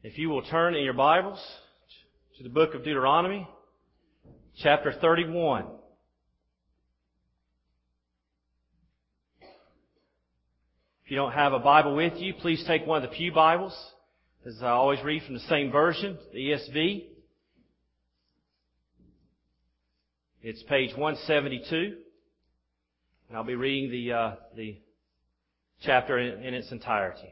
If you will turn in your Bibles to the book of Deuteronomy, chapter 31. If you don't have a Bible with you, please take one of the pew Bibles, as I always read from the same version, the ESV. It's page 172, and I'll be reading the chapter in its entirety.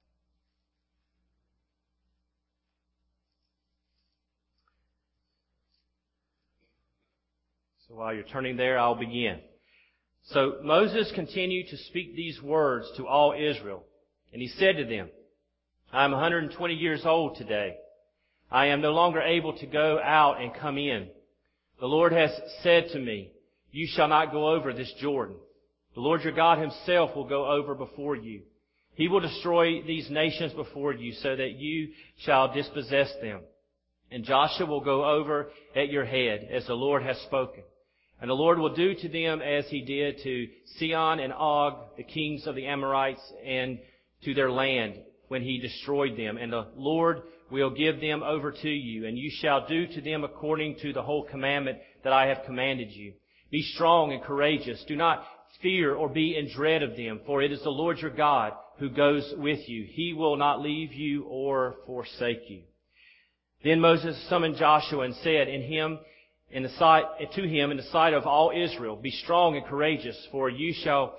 So while you're turning there, I'll begin. So Moses continued to speak these words to all Israel, and he said to them, I am 120 years old today. I am no longer able to go out and come in. The Lord has said to me, you shall not go over this Jordan. The Lord your God himself will go over before you. He will destroy these nations before you so that you shall dispossess them. And Joshua will go over at your head as the Lord has spoken. And the Lord will do to them as he did to Sihon and Og, the kings of the Amorites, and to their land when he destroyed them. And the Lord will give them over to you, and you shall do to them according to the whole commandment that I have commanded you. Be strong and courageous. Do not fear or be in dread of them, for it is the Lord your God who goes with you. He will not leave you or forsake you. Then Moses summoned Joshua and said to him in the sight of all Israel, be strong and courageous, for you shall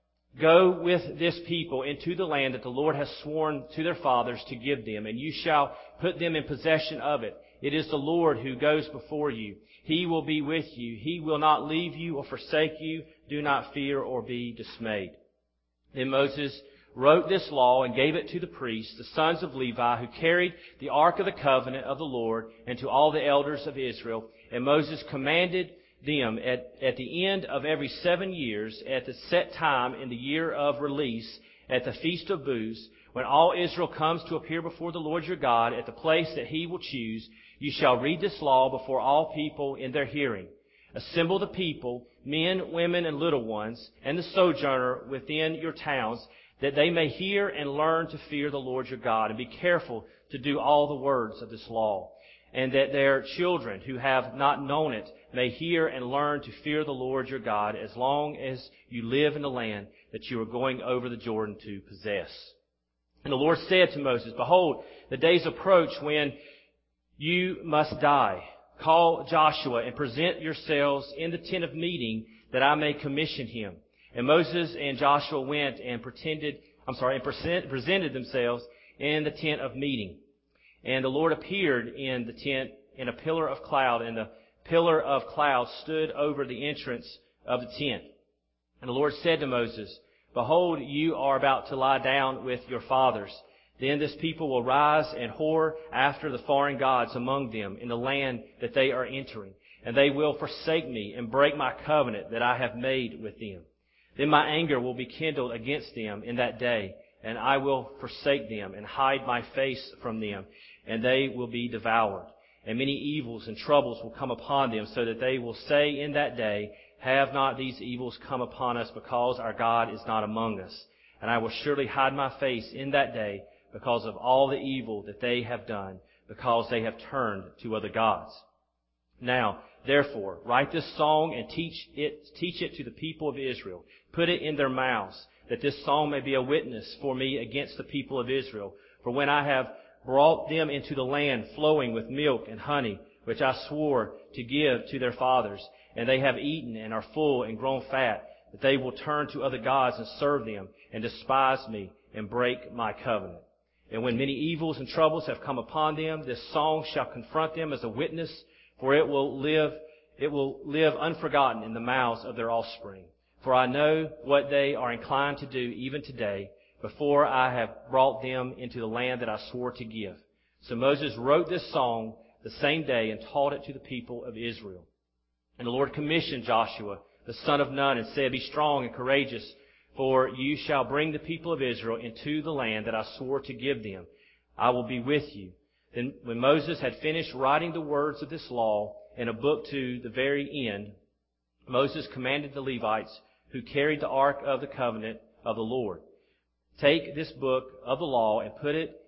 go with this people into the land that the Lord has sworn to their fathers to give them, and you shall put them in possession of it. It is the Lord who goes before you. He will be with you. He will not leave you or forsake you. Do not fear or be dismayed. Then Moses wrote this law and gave it to the priests, the sons of Levi, who carried the ark of the covenant of the Lord, and to all the elders of Israel. And Moses commanded them at the end of every 7 years, at the set time in the year of release, at the Feast of Booths, when all Israel comes to appear before the Lord your God at the place that he will choose, you shall read this law before all people in their hearing. Assemble the people, men, women, and little ones, and the sojourner within your towns, that they may hear and learn to fear the Lord your God, and be careful to do all the words of this law, and that their children who have not known it may hear and learn to fear the Lord your God as long as you live in the land that you are going over the Jordan to possess. And the Lord said to Moses, behold, the days approach when you must die. Call Joshua and present yourselves in the tent of meeting that I may commission him. And Moses and Joshua went and presented themselves in the tent of meeting. And the Lord appeared in the tent in a pillar of cloud, and the pillar of cloud stood over the entrance of the tent. And the Lord said to Moses, behold, you are about to lie down with your fathers. Then this people will rise and whore after the foreign gods among them in the land that they are entering. And they will forsake me and break my covenant that I have made with them. Then my anger will be kindled against them in that day, and I will forsake them and hide my face from them, and they will be devoured. And many evils and troubles will come upon them, so that they will say in that day, have not these evils come upon us, because our God is not among us? And I will surely hide my face in that day, because of all the evil that they have done, because they have turned to other gods. Now, therefore, write this song and teach it to the people of Israel. Put it in their mouths, that this song may be a witness for me against the people of Israel. For when I have brought them into the land flowing with milk and honey, which I swore to give to their fathers, and they have eaten and are full and grown fat, that they will turn to other gods and serve them, and despise me and break my covenant. And when many evils and troubles have come upon them, this song shall confront them as a witness, for it will live unforgotten in the mouths of their offspring. For I know what they are inclined to do even today, before I have brought them into the land that I swore to give. So Moses wrote this song the same day and taught it to the people of Israel. And the Lord commissioned Joshua, the son of Nun, and said, be strong and courageous, for you shall bring the people of Israel into the land that I swore to give them. I will be with you. Then when Moses had finished writing the words of this law in a book to the very end, Moses commanded the Levites who carried the ark of the covenant of the Lord, take this book of the law and put it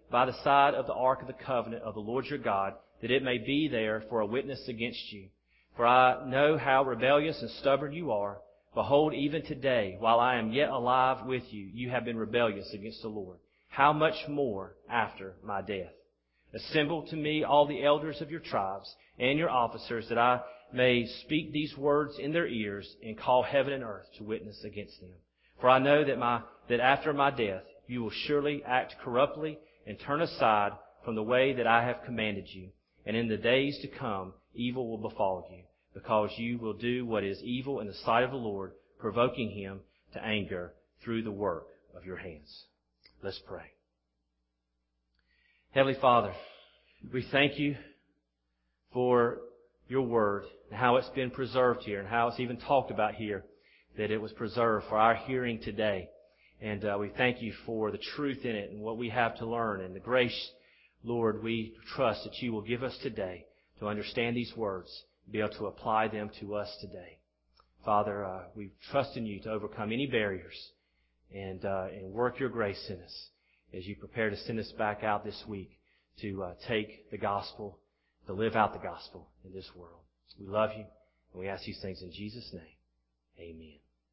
by the side of the ark of the covenant of the Lord your God, that it may be there for a witness against you. For I know how rebellious and stubborn you are. Behold, even today, while I am yet alive with you, you have been rebellious against the Lord. How much more after my death? Assemble to me all the elders of your tribes and your officers, that I may speak these words in their ears and call heaven and earth to witness against them. For I know that after my death you will surely act corruptly and turn aside from the way that I have commanded you. And in the days to come, evil will befall you, because you will do what is evil in the sight of the Lord, provoking Him to anger through the work of your hands. Let's pray. Heavenly Father, we thank you for your word and how it's been preserved here and how it's even talked about here, that it was preserved for our hearing today. And we thank you for the truth in it and what we have to learn and the grace, Lord, we trust that you will give us today to understand these words, be able to apply them to us today. Father, we trust in you to overcome any barriers and work your grace in us as you prepare to send us back out this week to take the gospel, to live out the gospel in this world. We love you, and we ask these things in Jesus' name. Amen.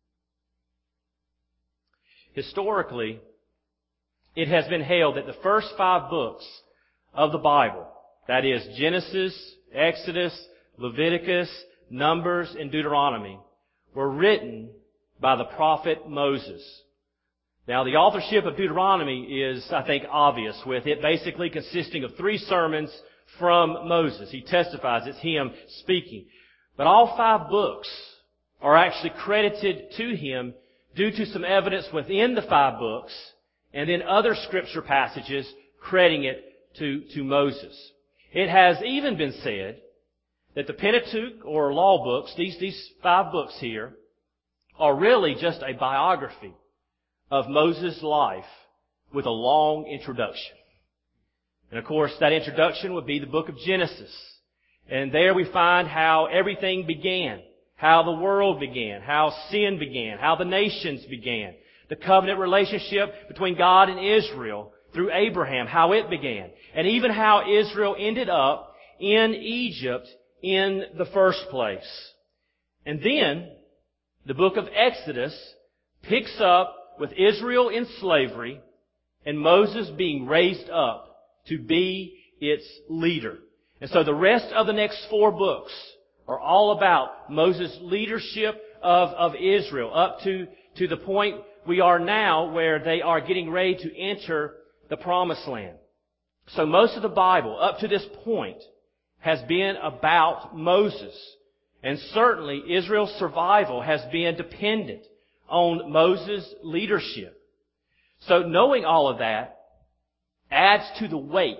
Historically, it has been held that the first 5 books of the Bible, that is Genesis, Exodus, Leviticus, Numbers, and Deuteronomy, were written by the prophet Moses. Now, the authorship of Deuteronomy is, I think, obvious, with it basically consisting of 3 sermons from Moses. He testifies it's him speaking. But all 5 books are actually credited to him due to some evidence within the 5 books and then other scripture passages crediting it to Moses. It has even been said that the Pentateuch or law books, these 5 books here, are really just a biography of Moses' life with a long introduction. And of course, that introduction would be the book of Genesis. And there we find how everything began, how the world began, how sin began, how the nations began, the covenant relationship between God and Israel through Abraham, how it began, and even how Israel ended up in Egypt in the first place. And then the book of Exodus picks up with Israel in slavery and Moses being raised up to be its leader. And so the rest of the next 4 books are all about Moses' leadership of Israel up to the point we are now where they are getting ready to enter the Promised Land. So most of the Bible up to this point has been about Moses. And certainly Israel's survival has been dependent on Moses' leadership. So knowing all of that adds to the weight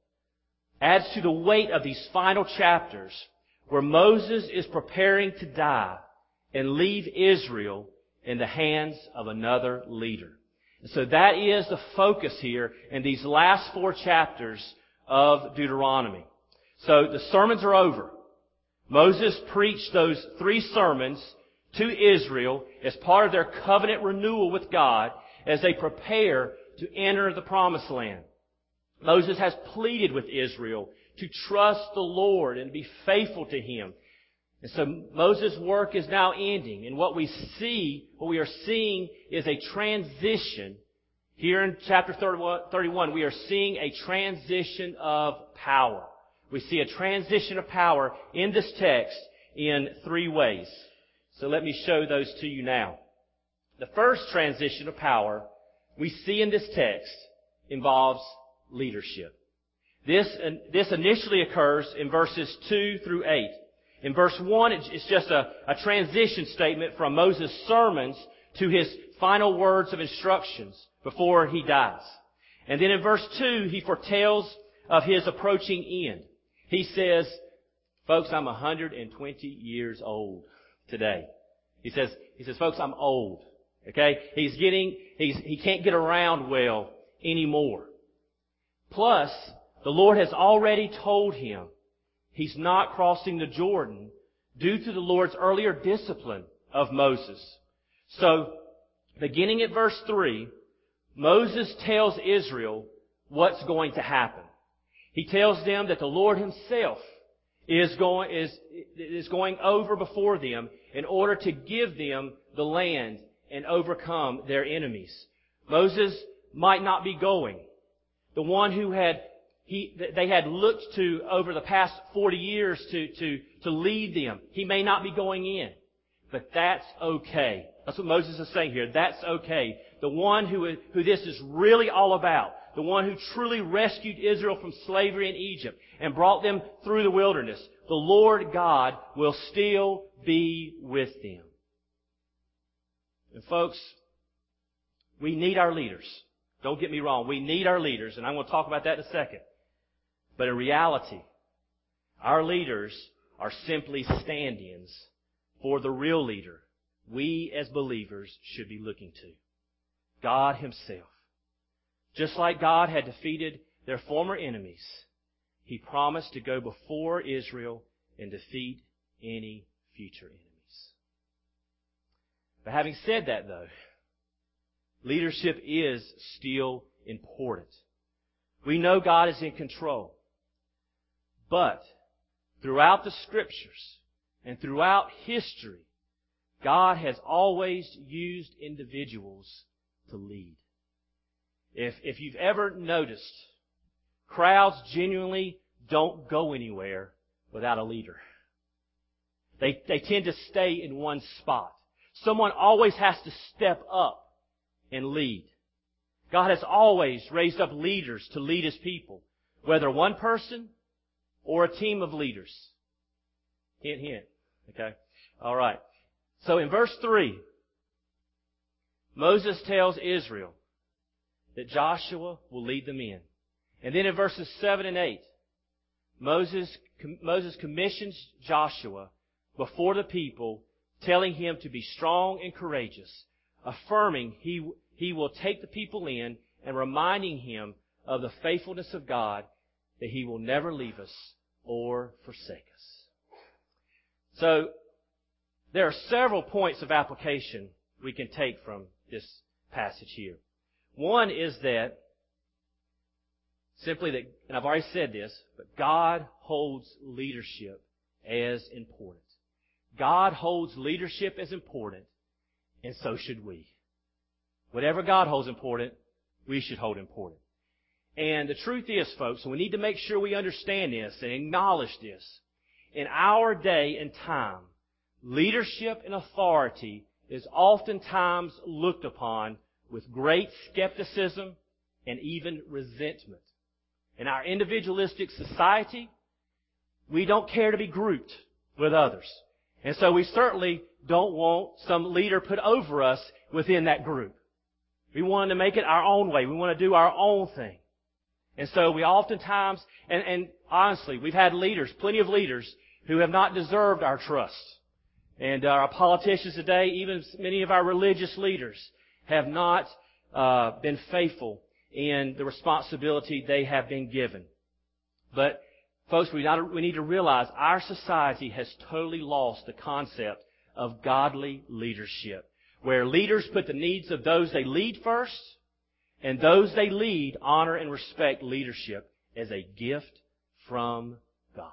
of these final chapters where Moses is preparing to die and leave Israel in the hands of another leader. And so that is the focus here in these last 4 chapters of Deuteronomy. So the sermons are over. Moses preached those 3 sermons to Israel as part of their covenant renewal with God as they prepare to enter the Promised Land. Moses has pleaded with Israel to trust the Lord and be faithful to Him. And so Moses' work is now ending. And what we are seeing is a transition. Here in chapter 31, we are seeing a transition of power. We see a transition of power in this text in 3 ways. So let me show those to you now. The first transition of power we see in this text involves leadership. This initially occurs in verses 2 through 8. In verse 1, it's just a transition statement from Moses' sermons to his final words of instructions before he dies. And then in verse 2, he foretells of his approaching end. He says, folks, I'm 120 years old today. He says, folks, I'm old. Okay? He can't get around well anymore. Plus, the Lord has already told him he's not crossing the Jordan due to the Lord's earlier discipline of Moses. So, beginning at verse 3, Moses tells Israel what's going to happen. He tells them that the Lord Himself is going over before them in order to give them the land and overcome their enemies. Moses might not be going. The one who they had looked to over the past 40 years to lead them. He may not be going in. But that's okay. That's what Moses is saying here. That's okay. The one who this is really all about, the one who truly rescued Israel from slavery in Egypt and brought them through the wilderness, the Lord God will still be with them. And folks, we need our leaders. Don't get me wrong. We need our leaders, and I'm going to talk about that in a second. But in reality, our leaders are simply stand-ins for the real leader we as believers should be looking to. God Himself. Just like God had defeated their former enemies, He promised to go before Israel and defeat any future enemies. But having said that, though, leadership is still important. We know God is in control. But throughout the Scriptures and throughout history, God has always used individuals to lead. If you've ever noticed, crowds genuinely don't go anywhere without a leader. They tend to stay in one spot. Someone always has to step up and lead. God has always raised up leaders to lead His people, whether one person or a team of leaders. Hint, hint. Okay? All right. So in verse 3, Moses tells Israel that Joshua will lead them in. And then in verses 7 and 8, Moses commissions Joshua before the people, telling him to be strong and courageous, affirming he will take the people in and reminding him of the faithfulness of God, that He will never leave us or forsake us. So, there are several points of application we can take from this passage here. One is that, simply that, and I've already said this, but God holds leadership as important. God holds leadership as important, and so should we. Whatever God holds important, we should hold important. And the truth is, folks, and we need to make sure we understand this and acknowledge this, in our day and time, leadership and authority is oftentimes looked upon with great skepticism and even resentment. In our individualistic society, we don't care to be grouped with others. And so we certainly don't want some leader put over us within that group. We want to make it our own way. We want to do our own thing. And so we oftentimes, and honestly, we've had leaders, plenty of leaders, who have not deserved our trust. And our politicians today, even many of our religious leaders, have not been faithful in the responsibility they have been given. But, folks, we need to realize our society has totally lost the concept of godly leadership, where leaders put the needs of those they lead first, and those they lead honor and respect leadership as a gift from God.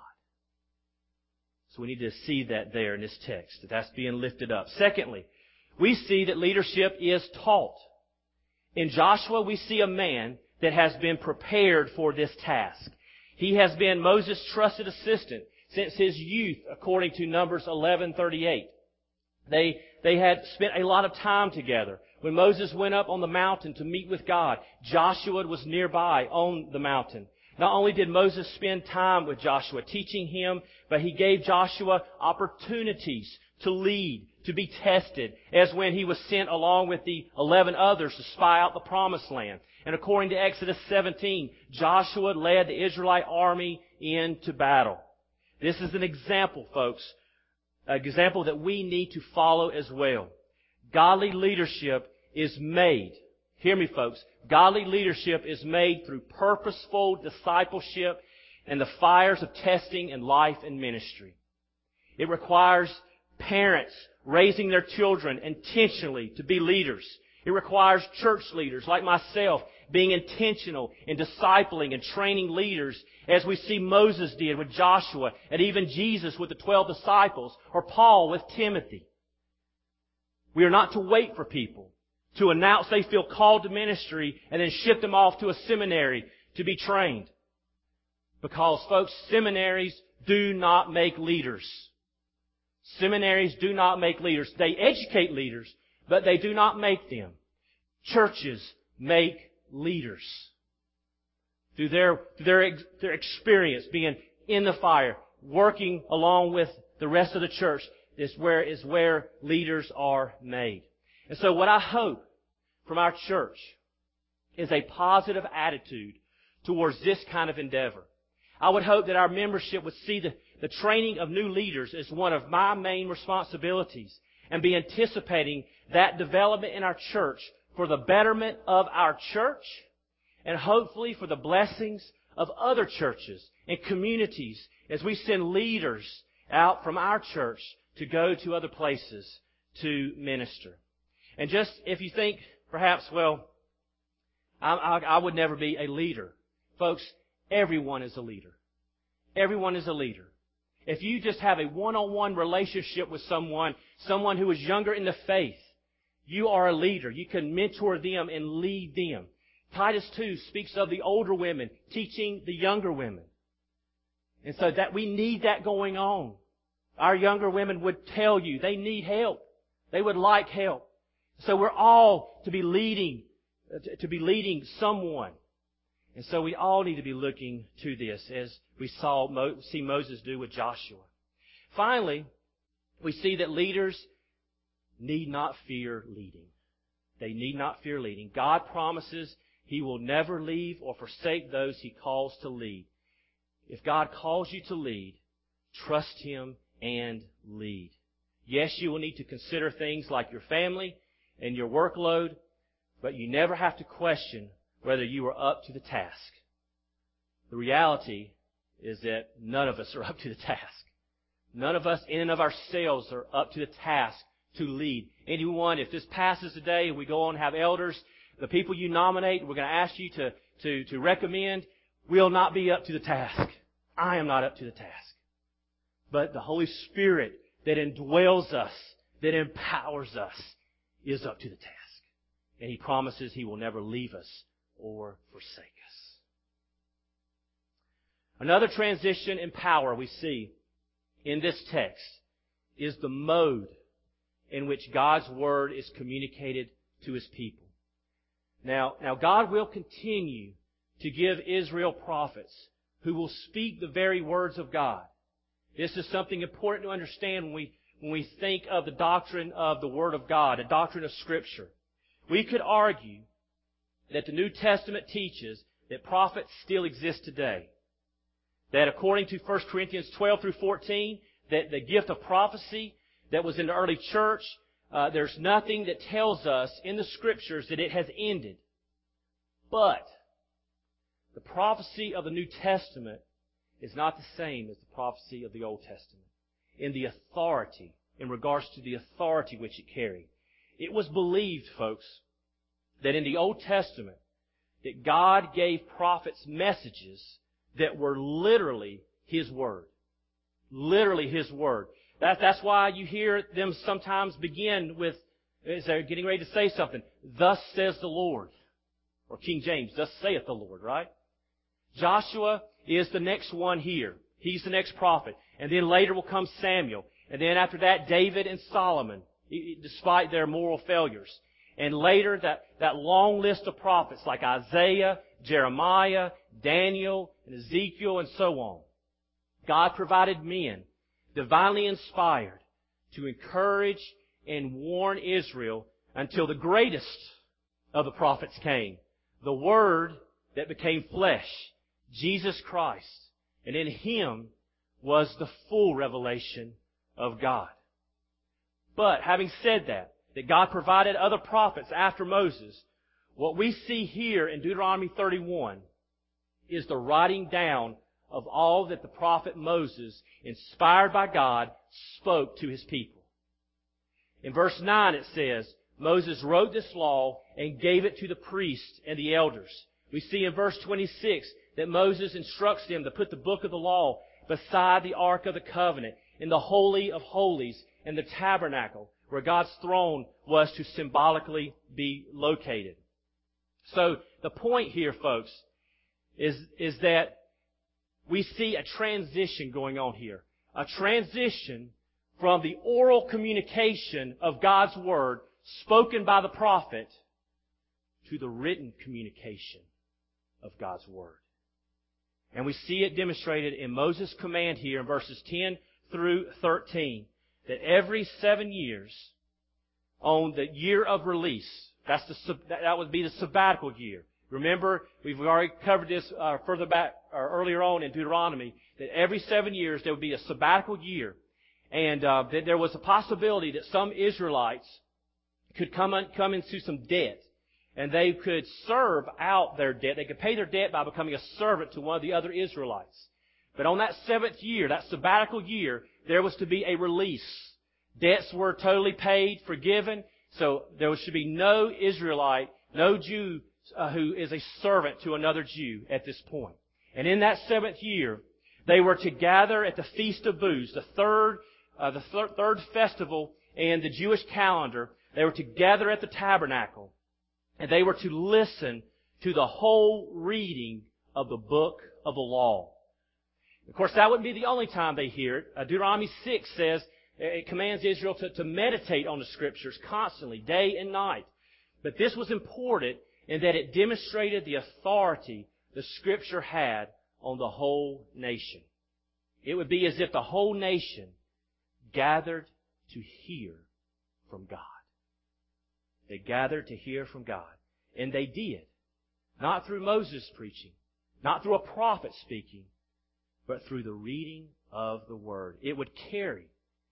So we need to see that there in this text, that that's being lifted up. Secondly, we see that leadership is taught. In Joshua, we see a man that has been prepared for this task. He has been Moses' trusted assistant since his youth, according to Numbers 11:38. They had spent a lot of time together. When Moses went up on the mountain to meet with God, Joshua was nearby on the mountain. Not only did Moses spend time with Joshua, teaching him, but he gave Joshua opportunities to lead, to be tested, as when he was sent along with the 11 others to spy out the promised land. And according to Exodus 17, Joshua led the Israelite army into battle. This is an example, folks, an example that we need to follow as well. Godly leadership is made, hear me folks, godly leadership is made through purposeful discipleship and the fires of testing in life and ministry. It requires parents raising their children intentionally to be leaders. It requires church leaders like myself being intentional in discipling and training leaders, as we see Moses did with Joshua, and even Jesus with the 12 disciples, or Paul with Timothy. We are not to wait for people to announce they feel called to ministry and then ship them off to a seminary to be trained. Because, folks, seminaries do not make leaders. Seminaries do not make leaders. They educate leaders, but they do not make them. Churches make leaders. Through their experience, being in the fire, working along with the rest of the church, is where leaders are made. And so what I hope from our church is a positive attitude towards this kind of endeavor. I would hope that our membership would see the training of new leaders as one of my main responsibilities and be anticipating that development in our church for the betterment of our church and hopefully for the blessings of other churches and communities as we send leaders out from our church to go to other places to minister. And just if you think perhaps, well, I would never be a leader. Folks, everyone is a leader. Everyone is a leader. If you just have a one-on-one relationship with someone who is younger in the faith, you are a leader. You can mentor them and lead them. Titus 2 speaks of the older women teaching the younger women. And so that we need that going on. Our younger women would tell you they need help. They would like help. So we're all to be leading someone. And so we all need to be looking to this as we see Moses do with Joshua. Finally, we see that leaders need not fear leading. They need not fear leading. God promises He will never leave or forsake those He calls to lead. If God calls you to lead, trust Him and lead. Yes, you will need to consider things like your family and your workload, but you never have to question whether you are up to the task. The reality is that none of us are up to the task. None of us in and of ourselves are up to the task to lead. Anyone, if this passes today and we go on and have elders, the people you nominate, we're going to ask you to recommend, will not be up to the task. I am not up to the task. But the Holy Spirit that indwells us, that empowers us, is up to the task. And He promises He will never leave us or forsake us. Another transition in power we see in this text is the mode in which God's Word is communicated to His people. Now God will continue to give Israel prophets who will speak the very words of God. This is something important to understand when we think of the doctrine of the Word of God, a doctrine of Scripture. We could argue that the New Testament teaches that prophets still exist today. That according to 1 Corinthians 12 through 14, that the gift of prophecy that was in the early church, there's nothing that tells us in the Scriptures that it has ended. But the prophecy of the New Testament is not the same as the prophecy of the Old Testament in the authority, in regards to the authority which it carried. It was believed, folks, that in the Old Testament, that God gave prophets messages that were literally His Word. Literally His Word. That's why you hear them sometimes begin with, as they're getting ready to say something, thus says the Lord. Or King James, thus saith the Lord, right? Joshua is the next one here. He's the next prophet. And then later will come Samuel. And then after that, David and Solomon, despite their moral failures. And later, that long list of prophets like Isaiah, Jeremiah, Daniel, and Ezekiel, and so on. God provided men, divinely inspired, to encourage and warn Israel until the greatest of the prophets came. The Word that became flesh, Jesus Christ. And in Him was the full revelation of God. But having said that God provided other prophets after Moses, what we see here in Deuteronomy 31 is the writing down of all that the prophet Moses, inspired by God, spoke to his people. In verse 9 it says, Moses wrote this law and gave it to the priests and the elders. We see in verse 26 that Moses instructs them to put the book of the law beside the Ark of the Covenant in the Holy of Holies in the tabernacle where God's throne was to symbolically be located. So the point here, folks, is that we see a transition going on here. A transition from the oral communication of God's Word spoken by the prophet to the written communication of God's Word. And we see it demonstrated in Moses' command here in verses 10 through 13 that every 7 years on the year of release, that would be the sabbatical year. Remember, we've already covered this further back or earlier on in Deuteronomy, that every 7 years there would be a sabbatical year, and that there was a possibility that some Israelites could come into some debt, and they could serve out their debt. They could pay their debt by becoming a servant to one of the other Israelites. But on that 7th year, that sabbatical year, there was to be a release. Debts were totally paid, forgiven, so there should be no Israelite, no Jew who is a servant to another Jew at this point. And in that 7th year, they were to gather at the Feast of Booths, the third festival in the Jewish calendar. They were to gather at the tabernacle, and they were to listen to the whole reading of the book of the law. Of course, that wouldn't be the only time they hear it. Deuteronomy 6 says it commands Israel to meditate on the Scriptures constantly, day and night. But this was important in that it demonstrated the authority the Scripture had on the whole nation. It would be as if the whole nation gathered to hear from God. They gathered to hear from God. And they did. Not through Moses preaching, not through a prophet speaking, but through the reading of the Word. It would carry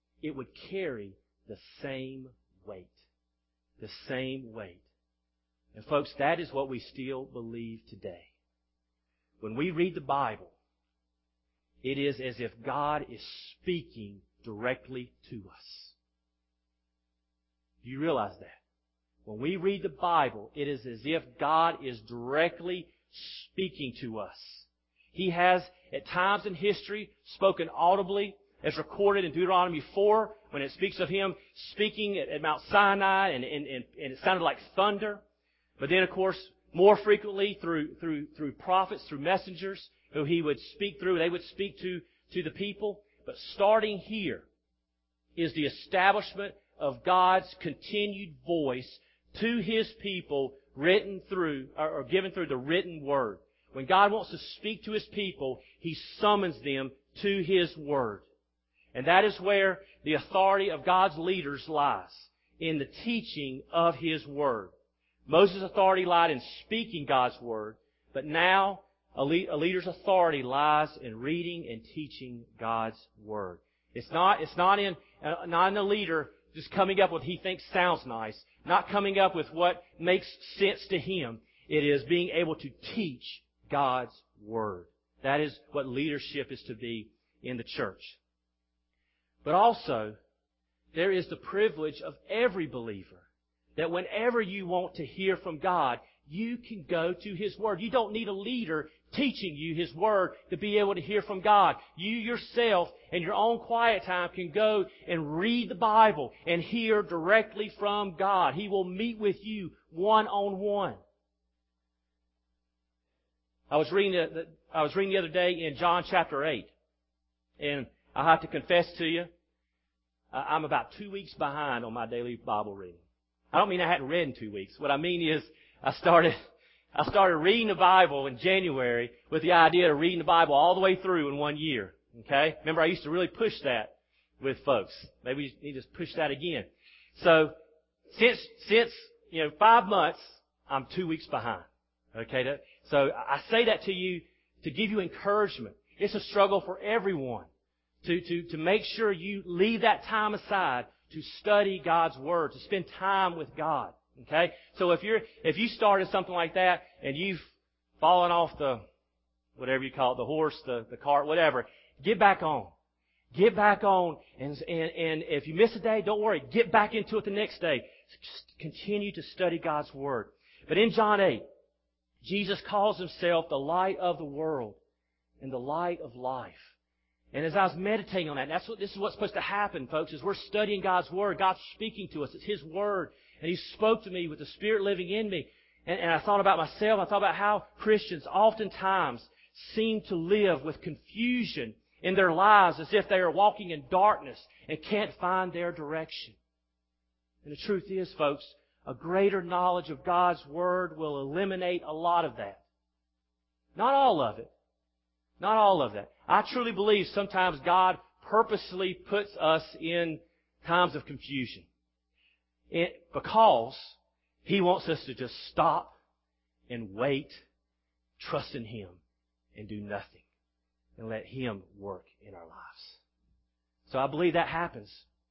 the same weight. The same weight. And folks, that is what we still believe today. When we read the Bible, it is as if God is speaking directly to us. Do you realize that? When we read the Bible, it is as if God is directly speaking to us. He has, at times in history, spoken audibly, as recorded in Deuteronomy 4, when it speaks of Him speaking at Mount Sinai, and it sounded like thunder. But then, of course, more frequently through prophets, through messengers, who He would speak through. They would speak to the people. But starting here is the establishment of God's continued voice to His people, written through, or given through the written Word. When God wants to speak to His people, He summons them to His Word. And that is where the authority of God's leaders lies, in the teaching of His Word. Moses' authority lied in speaking God's Word, but now a leader's authority lies in reading and teaching God's Word. It's not in a leader just coming up with what he thinks sounds nice, not coming up with what makes sense to him. It is being able to teach God's Word. That is what leadership is to be in the church. But also, there is the privilege of every believer that whenever you want to hear from God, you can go to His Word. You don't need a leader teaching you His Word to be able to hear from God. You yourself, in your own quiet time, can go and read the Bible and hear directly from God. He will meet with you one-on-one. I was reading the other day in John chapter 8, and I have to confess to you, I'm about 2 weeks behind on my daily Bible reading. I don't mean I hadn't read in 2 weeks. What I mean is I started reading the Bible in January with the idea of reading the Bible all the way through in 1 year. Okay? Remember, I used to really push that with folks. Maybe we need to push that again. So, since 5 months, I'm 2 weeks behind. Okay? So, I say that to you to give you encouragement. It's a struggle for everyone to make sure you leave that time aside to study God's Word, to spend time with God. Okay? So if you started something like that and you've fallen off the, whatever you call it, the horse, the cart, whatever, get back on. Get back on, and if you miss a day, don't worry. Get back into it the next day. Just continue to study God's Word. But in John 8, Jesus calls Himself the light of the world and the light of life. And as I was meditating on that, this is what's supposed to happen, folks, as we're studying God's Word. God's speaking to us. It's His Word. And He spoke to me with the Spirit living in me. And I thought about myself. I thought about how Christians oftentimes seem to live with confusion in their lives as if they are walking in darkness and can't find their direction. And the truth is, folks, a greater knowledge of God's Word will eliminate a lot of that. Not all of it. Not all of that. I truly believe sometimes God purposely puts us in times of confusion. Because He wants us to just stop and wait, trust in Him, and do nothing. And let Him work in our lives. So I believe that happens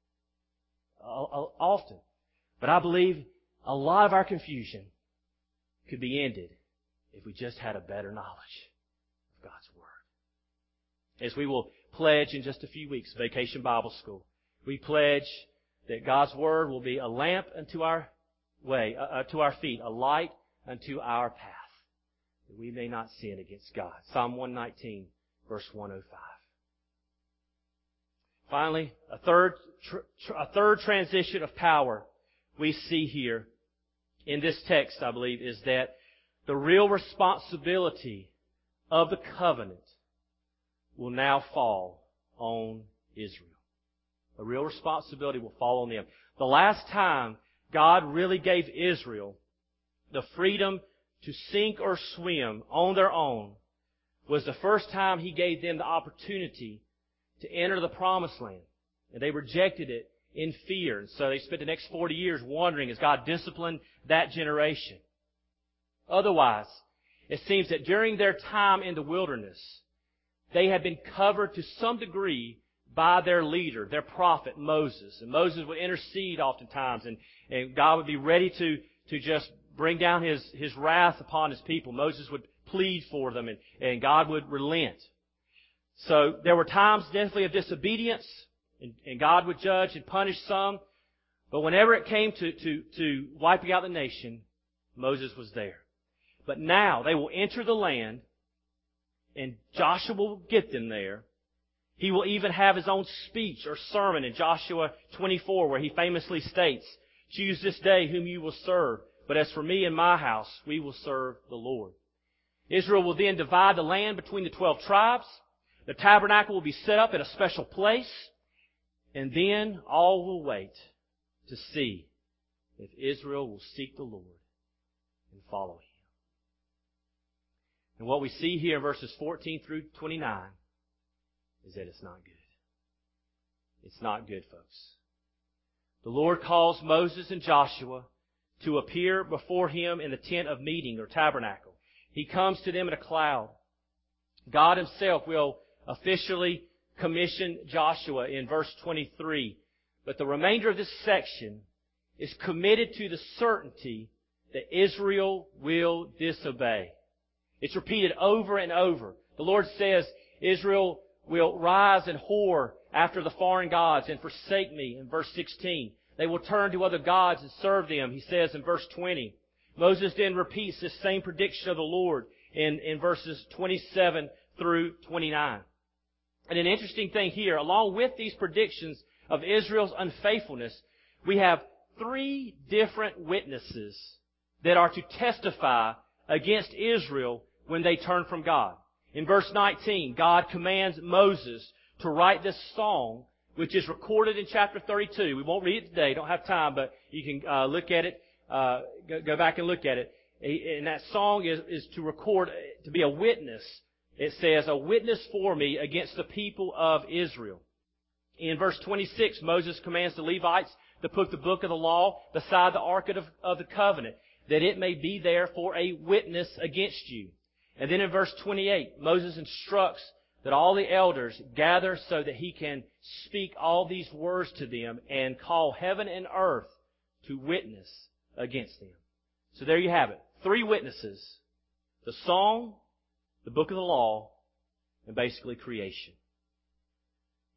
often. But I believe a lot of our confusion could be ended if we just had a better knowledge of God's Word. As we will pledge in just a few weeks, Vacation Bible School, we pledge that God's Word will be a lamp unto our way, to our feet, a light unto our path, that we may not sin against God. Psalm 119, verse 105. Finally, a third transition of power we see here in this text, I believe, is that the real responsibility of the covenant will now fall on Israel. The real responsibility will fall on them. The last time God really gave Israel the freedom to sink or swim on their own was the first time He gave them the opportunity to enter the Promised Land. And they rejected it in fear. And so they spent the next 40 years wondering as God disciplined that generation. Otherwise, it seems that during their time in the wilderness, they had been covered to some degree by their leader, their prophet, Moses. And Moses would intercede oftentimes, and God would be ready to just bring down His wrath upon His people. Moses would plead for them, and God would relent. So there were times definitely of disobedience, and God would judge and punish some. But whenever it came to wiping out the nation, Moses was there. But now they will enter the land, and Joshua will get them there. He will even have his own speech or sermon in Joshua 24, where he famously states, "Choose this day whom you will serve, but as for me and my house, we will serve the Lord." Israel will then divide the land between the 12 tribes. The tabernacle will be set up in a special place. And then all will wait to see if Israel will seek the Lord and follow Him. And what we see here in verses 14 through 29 is that it's not good. It's not good, folks. The Lord calls Moses and Joshua to appear before Him in the tent of meeting or tabernacle. He comes to them in a cloud. God Himself will officially commission Joshua in verse 23. But the remainder of this section is committed to the certainty that Israel will disobey. It's repeated over and over. The Lord says Israel will rise and whore after the foreign gods and forsake me in verse 16. They will turn to other gods and serve them, He says in verse 20. Moses then repeats this same prediction of the Lord in verses 27 through 29. And an interesting thing here, along with these predictions of Israel's unfaithfulness, we have 3 different witnesses that are to testify against Israel when they turn from God. In verse 19, God commands Moses to write this song, which is recorded in chapter 32. We won't read it today, don't have time, but you can look at it, go back and look at it. And that song is to record, to be a witness. It says, "A witness for me against the people of Israel." In verse 26, Moses commands the Levites to put the book of the law beside the ark of the covenant, that it may be there for a witness against you. And then in verse 28, Moses instructs that all the elders gather so that he can speak all these words to them and call heaven and earth to witness against them. So there you have it. 3 witnesses. The song, the book of the law, and basically creation.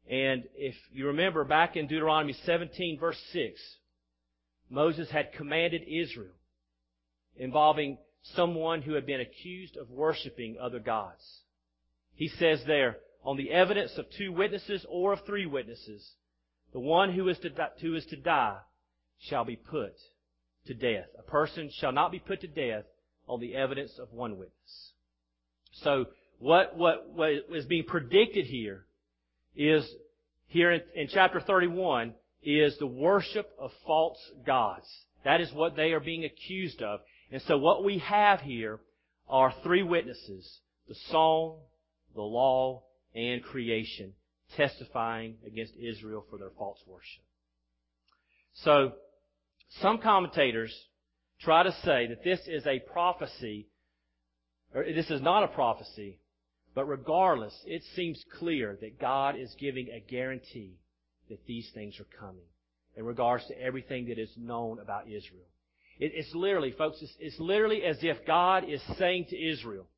And if you remember back in Deuteronomy 17 verse 6, Moses had commanded Israel involving someone who had been accused of worshiping other gods. He says there, on the evidence of 2 witnesses or of 3 witnesses, the one who is to die shall be put to death. A person shall not be put to death on the evidence of 1 witness. So what is being predicted here is, here in chapter 31, is the worship of false gods. That is what they are being accused of. And so what we have here are 3 witnesses: the song, the law, and creation, testifying against Israel for their false worship. So, some commentators try to say that this is a prophecy, or this is not a prophecy, but regardless, it seems clear that God is giving a guarantee that these things are coming in regards to everything that is known about Israel. It's literally, folks, it's literally as if God is saying to Israel,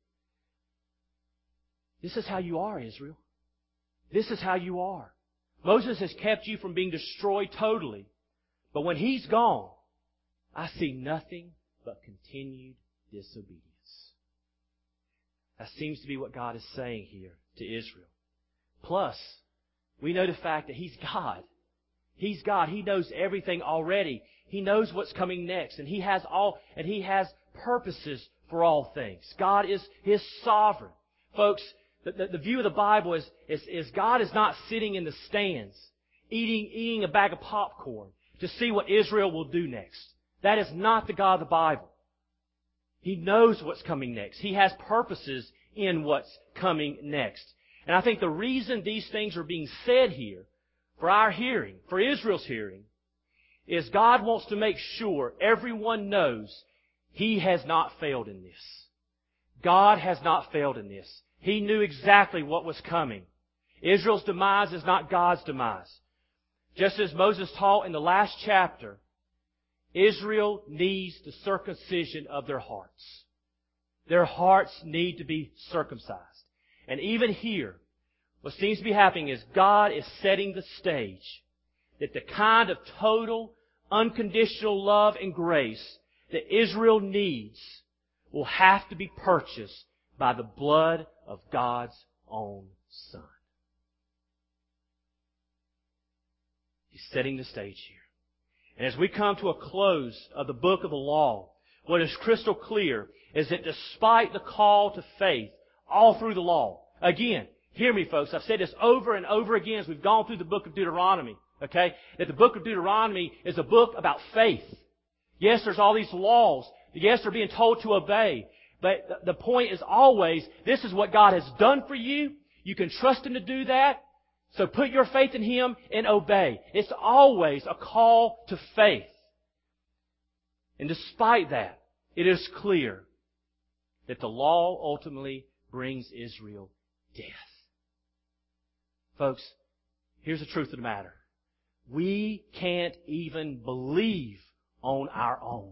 this is how you are, Israel. This is how you are. Moses has kept you from being destroyed totally. But when he's gone, I see nothing but continued disobedience. That seems to be what God is saying here to Israel. Plus, we know the fact that He's God. He's God. He knows everything already. He knows what's coming next. And He has purposes for all things. God is sovereign. Folks, the view of the Bible is God is not sitting in the stands eating a bag of popcorn to see what Israel will do next. That is not the God of the Bible. He knows what's coming next. He has purposes in what's coming next. And I think the reason these things are being said here, for our hearing, for Israel's hearing, is God wants to make sure everyone knows He has not failed in this. God has not failed in this. He knew exactly what was coming. Israel's demise is not God's demise. Just as Moses taught in the last chapter, Israel needs the circumcision of their hearts. Their hearts need to be circumcised. And even here, what seems to be happening is God is setting the stage that the kind of total, unconditional love and grace that Israel needs will have to be purchased by the blood of God's own Son. He's setting the stage here. And as we come to a close of the book of the law, what is crystal clear is that despite the call to faith all through the law, again, hear me folks, I've said this over and over again as we've gone through the book of Deuteronomy, okay, that the book of Deuteronomy is a book about faith. Yes, there's all these laws. Yes, they're being told to obey. But the point is always, this is what God has done for you. You can trust Him to do that. So put your faith in Him and obey. It's always a call to faith. And despite that, it is clear that the law ultimately brings Israel death. Folks, here's the truth of the matter. We can't even believe on our own.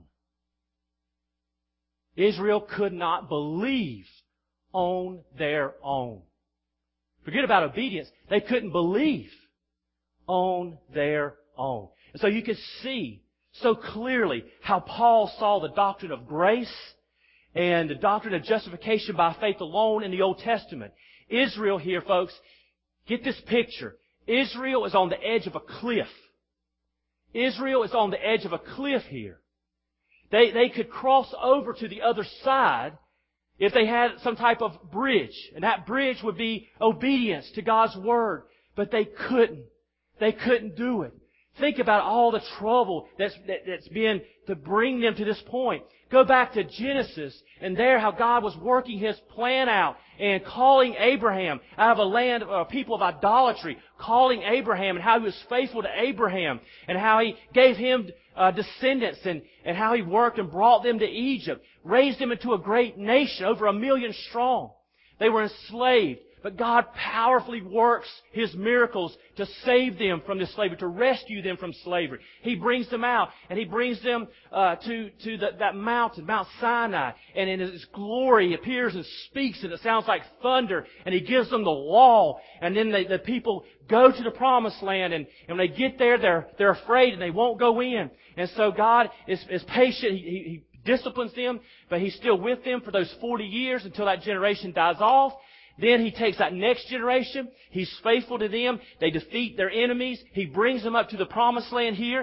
Israel could not believe on their own. Forget about obedience. They couldn't believe on their own. And so you can see so clearly how Paul saw the doctrine of grace and the doctrine of justification by faith alone in the Old Testament. Israel here, folks, get this picture. Israel is on the edge of a cliff. Israel is on the edge of a cliff here. They could cross over to the other side if they had some type of bridge. And that bridge would be obedience to God's Word. But they couldn't. They couldn't do it. Think about all the trouble that's been to bring them to this point. Go back to Genesis and there how God was working His plan out and calling Abraham out of a land of a people of idolatry, calling Abraham and how He was faithful to Abraham and how He gave him descendants and how He worked and brought them to Egypt, raised them into a great nation, over 1 million strong. They were enslaved, But God powerfully works His miracles to save them from this slavery, to rescue them from slavery. He brings them out, and He brings them to that mountain, Mount Sinai. And in His glory, He appears and speaks, and it sounds like thunder. And He gives them the law. And then the people go to the promised land, and when they get there, they're afraid, and they won't go in. And so God is patient. He disciplines them, but He's still with them for those 40 years until that generation dies off. Then He takes that next generation. He's faithful to them. They defeat their enemies. He brings them up to the promised land here.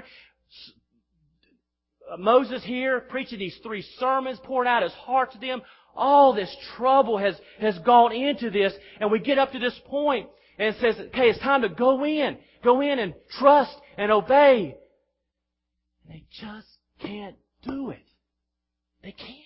Moses here preaching these 3 sermons, pouring out his heart to them. All this trouble has gone into this, and we get up to this point, and it says, okay, it's time to go in. Go in and trust and obey. And they just can't do it. They can't.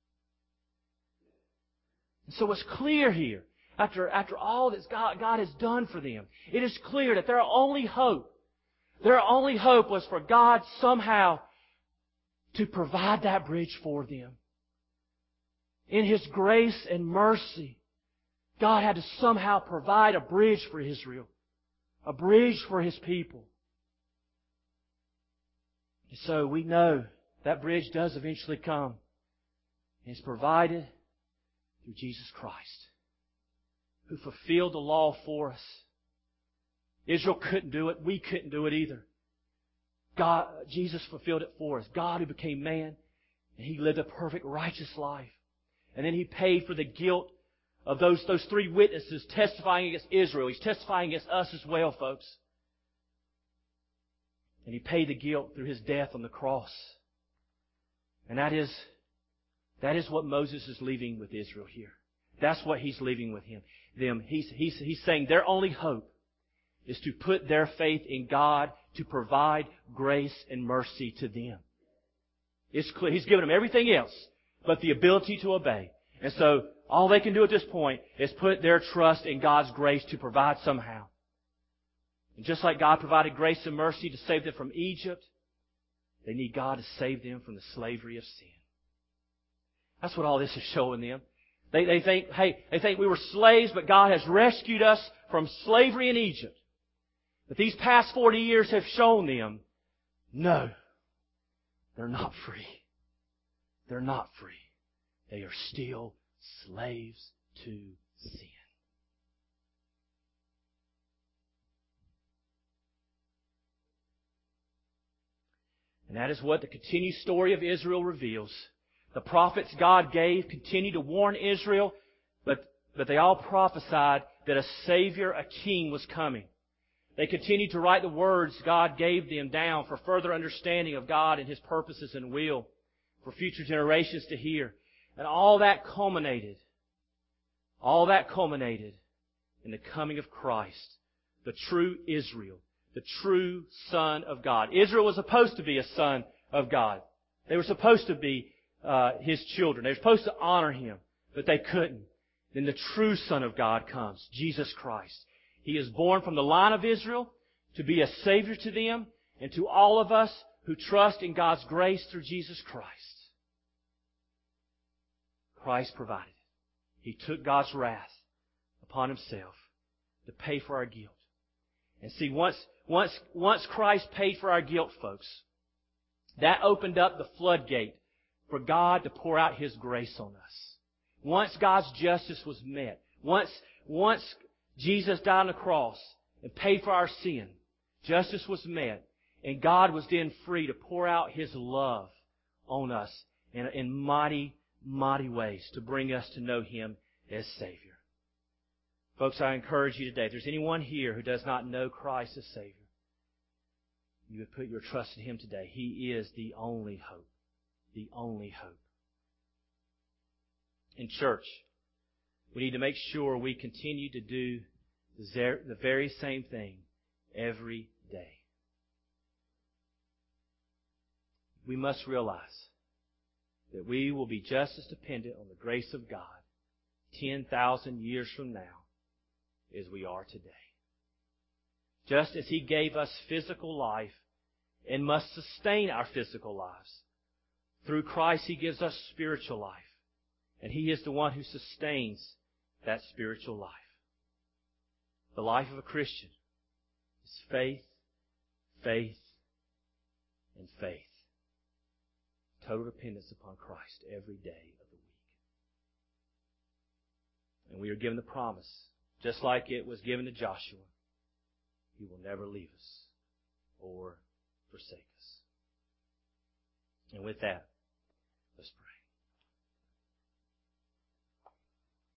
And so it's clear here, after all that God has done for them, it is clear that their only hope was for God somehow to provide that bridge for them. In His grace and mercy, God had to somehow provide a bridge for Israel, a bridge for His people. And so we know that bridge does eventually come. It's provided through Jesus Christ, who fulfilled the law for us. Israel couldn't do it. We couldn't do it either. Jesus fulfilled it for us. God who became man, and He lived a perfect righteous life. And then He paid for the guilt of those 3 witnesses testifying against Israel. He's testifying against us as well, folks. And He paid the guilt through His death on the cross. And that is what Moses is leaving with Israel here. That's what he's leaving with them. He's saying their only hope is to put their faith in God to provide grace and mercy to them. It's clear. He's given them everything else but the ability to obey. And so all they can do at this point is put their trust in God's grace to provide somehow. And just like God provided grace and mercy to save them from Egypt, they need God to save them from the slavery of sin. That's what all this is showing them. They think we were slaves, but God has rescued us from slavery in Egypt. But these past 40 years have shown them, no, they're not free. They're not free. They are still slaves to sin. And that is what the continued story of Israel reveals. The prophets God gave continue to warn Israel, but they all prophesied that a Savior, a King, was coming. They continued to write the words God gave them down for further understanding of God and His purposes and will for future generations to hear. And all that culminated in the coming of Christ, the true Israel, the true Son of God. Israel was supposed to be a son of God. They were supposed to be His children. They were supposed to honor Him, but they couldn't. Then the true Son of God comes, Jesus Christ. He is born from the line of Israel to be a Savior to them and to all of us who trust in God's grace through Jesus Christ. Christ provided it. He took God's wrath upon Himself to pay for our guilt. And see, once Christ paid for our guilt, folks, that opened up the floodgate for God to pour out His grace on us. Once God's justice was met, once Jesus died on the cross and paid for our sin, justice was met, and God was then free to pour out His love on us in mighty, mighty ways to bring us to know Him as Savior. Folks, I encourage you today, if there's anyone here who does not know Christ as Savior, you would put your trust in Him today. He is the only hope. The only hope. In church, we need to make sure we continue to do the very same thing every day. We must realize that we will be just as dependent on the grace of God 10,000 years from now as we are today. Just as He gave us physical life and must sustain our physical lives, through Christ He gives us spiritual life. And He is the one who sustains that spiritual life. The life of a Christian is faith, faith, and faith. Total dependence upon Christ every day of the week. And we are given the promise, just like it was given to Joshua, He will never leave us or forsake us. And with that, let's pray.